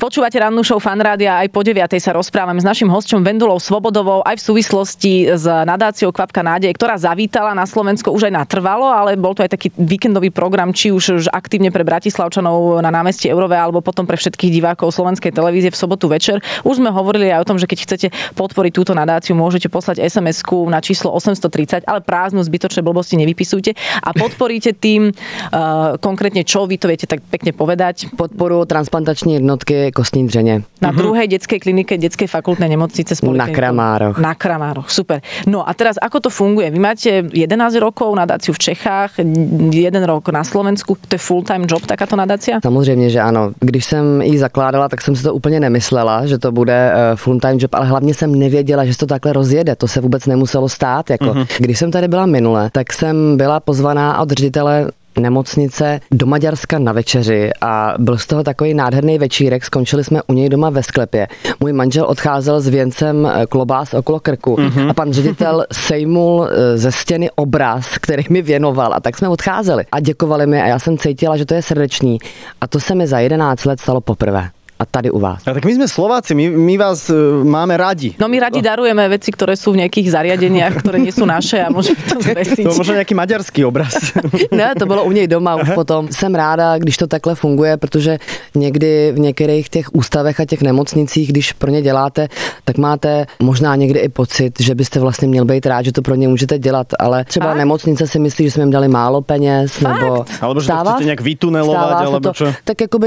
Počúvate rannú show Fan Rádia, aj po 9:00 sa rozprávame s naším hosťom Vendulou Svobodovou aj v súvislosti s nadáciou Kvapka nádeje, ktorá zavítala na Slovensko už aj natrvalo, ale bol to aj taký víkendový program, či už aktívne pre Bratislavčanov na námestí Eurové, alebo potom pre všetkých divákov slovenskej televízie v sobotu večer. Už sme hovorili aj o tom, že keď chcete podporiť túto nadáciu, môžete poslať SMS-ku na číslo 830, ale prázdnu zbytočné blbosti nevypisujte a podporíte tým konkrétne čo, vy to viete tak pekne povedať. Podporu transplantační jednotky kostní dřeně. Na druhej detskej klinike detskej fakultnej nemocnice s poliklinikou. Na Kramároch, super. No a teraz ako to funguje? Vy máte 11 rokov nadáciu v Čechách, 1 rok na Slovensku, to je full-time job takáto nadácia? Samozřejmě, že ano. Když jsem ji zakládala, tak jsem si to úplně nemyslela, že to bude full-time job, ale hlavně jsem nevěděla, že se to takhle rozjede. To se vůbec nemuselo stát. Když jsem tady byla minule, tak jsem byla pozvaná od ředitele nemocnice do Maďarska na večeři a byl z toho takový nádherný večírek, skončili jsme u něj doma ve sklepě. Můj manžel odcházel s věncem klobás okolo krku a pan ředitel sejmul ze stěny obraz, který mi věnoval a tak jsme odcházeli a děkovali mi a já jsem cítila, že to je srdečný a to se mi za 11 let stalo poprvé. A tady u vás. A tak my sme Slováci, my vás máme radi. No my radi darujeme veci, ktoré sú v nejakých zariadeniach, ktoré nie sú naše a môžeme to zvesiť. To možno nejaký maďarský obraz. Ne, to bylo u něj doma už potom. Jsem ráda, když to takhle funguje, protože někdy v některých těch ústavech a těch nemocnicích, když pro ně děláte, tak máte možná někdy i pocit, že byste vlastně měl být rád, že to pro ně můžete dělat, ale třeba nemocnice si myslí, že jsme jim dali málo peněz, nebo alebo že to chcete nějak vytunelovať, alebo čo? Tak jakoby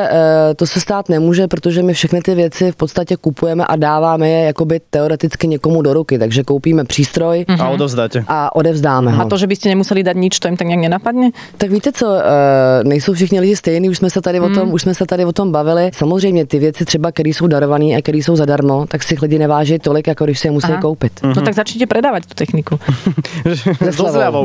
to se stát nemůže, protože my všechny ty věci v podstatě kupujeme a dáváme je jakoby teoreticky někomu do ruky, takže koupíme přístroj a odovzdáte. A odevzdáme ho. A to, že byste nemuseli dať nič, to jim tak nějak nenapadne? Tak víte co, nejsou všichni lidi stejní, už jsme se tady o tom bavili. Samozřejmě ty věci třeba, které jsou darované a které jsou zadarmo, tak si lidi neváží tolik, jako když si je musí koupit. No tak začnite predávať tú techniku. So zľavou.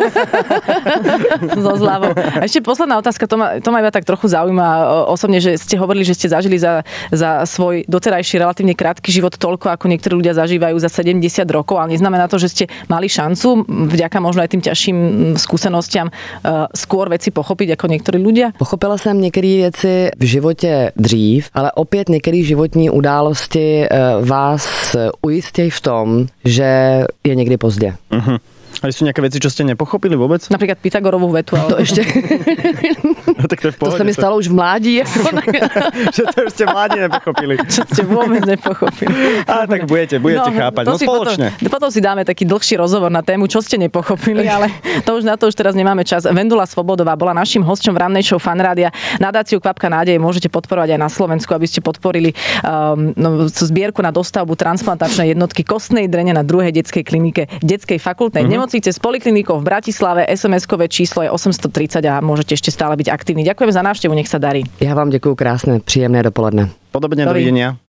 So zľavou. A ešte posledná otázka, to ma iba tak trochu zaujíma osobne, že ste hovorili, že ste zažili za svoj doterajší relatívne krátky život toľko, ako niektorí ľudia zažívajú za 70 rokov, ale neznamená to, že ste mali šancu vďaka možno aj tým ťažším skúsenostiam skôr veci pochopiť ako niektorí ľudia? Pochopila jsem některé věci v životě dřív, ale opět některé životní události vás ujistějí v tom, že je někdy pozdě. A sú nejaké veci, čo ste nepochopili vôbec? Napríklad Pythagorovú vetu. Ale... To ešte... No, tak to je v pohode. To sa mi stalo už v mládí. Že to už ste v mládí nepochopili. Čo ste vôbec nepochopili. Ale tak budete chápať. No spoločne. Potom si dáme taký dlhší rozhovor na tému, čo ste nepochopili, ale na to už teraz nemáme čas. Vendula Svobodová bola naším hosťom v rannej show Fan Rádia. Nadáciu Kvapka nádeje môžete podporovať aj na Slovensku, aby ste podporili zbierku na dostavbu transplantačnej jednotky kostnej drene na druhej detskej klinike detskej fakultnej nemocnice s poliklinikou v Bratislave. SMS-kové číslo je 830 a môžete ešte stále byť aktívni. Ďakujem za návštevu, nech sa darí. Ja vám ďakujem, krásne, príjemné dopoledne. Podobne, dovidenia.